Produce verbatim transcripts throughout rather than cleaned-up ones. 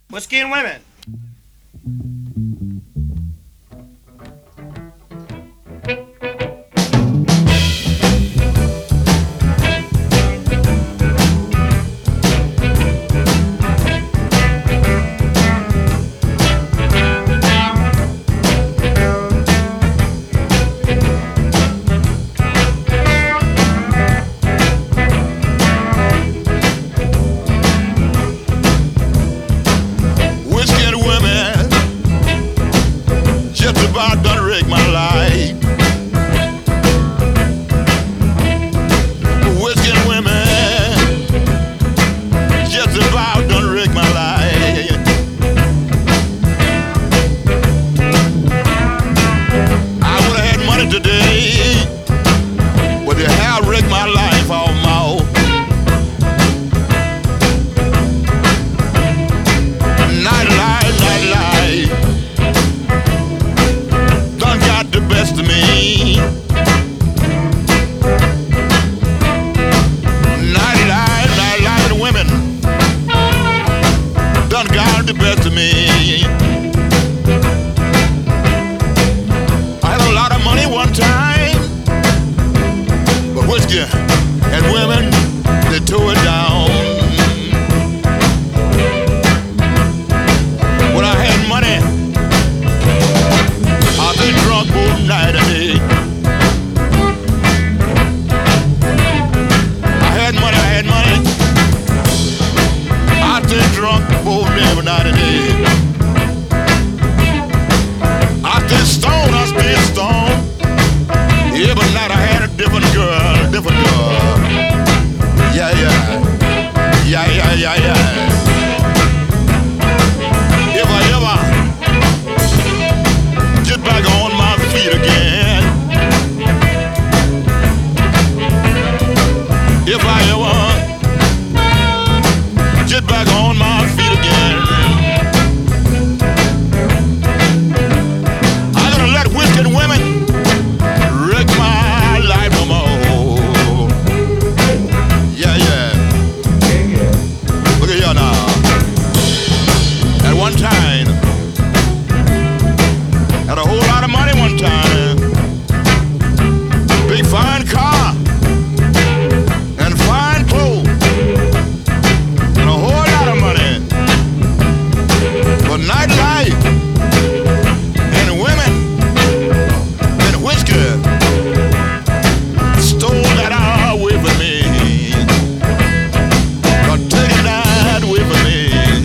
Whiskey and women. About done rig my life. Whiskey and women just about done rig my life. I would have had money today, but they have rigged my life all more. Night life, night life the best of me. Night life, night life, and women done got the best of me. I had a lot of money one time, but whiskey and women, they tore it down. When I had money, I've been drunk both night and day. I had money, I had money. I've been drunk both every night and day. I stayed stoned, I stayed stoned. Every night I had a different girl, a different girl. Yeah, yeah. Yeah, yeah, yeah, yeah. If I ever get back on my feet again, if I ever get back on my feet again, I'm gonna let whiskey and women wreck my life no more. Yeah, yeah. Look at you now. At one time, had a whole lot of money one time. Big fine car and fine clothes and a whole lot of money. But nightlife and women and whiskey stole that away from me. Or taking that away from me.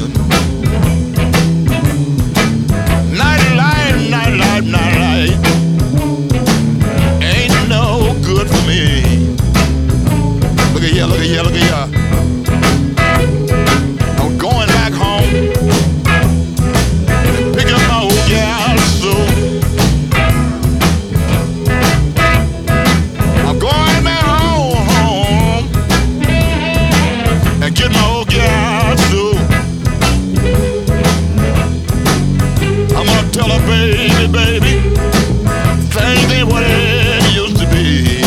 Nightlife, nightlife, nightlife ain't no good for me. Look at here, look at here, look at here. I'm going back home and pick up my old gal soon. I'm going back home, home and get my old gal soon. I'm gonna tell her, baby, baby, things ain't what it used to be.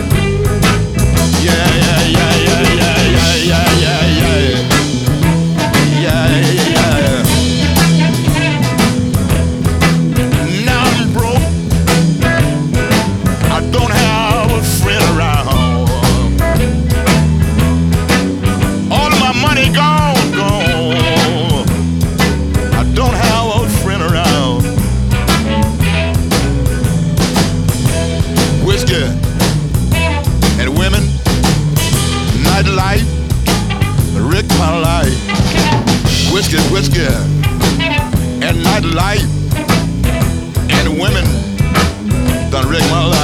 Yeah, yeah, yeah, yeah, yeah, yeah, yeah, yeah, yeah, yeah, yeah. Now I'm broke. I don't have a friend around. All of my money gone, gone. I don't have a friend around. Whiskey and women, nightlife, wrecked my life. Whiskey, whiskey, and nightlife, and women done wrecked my life.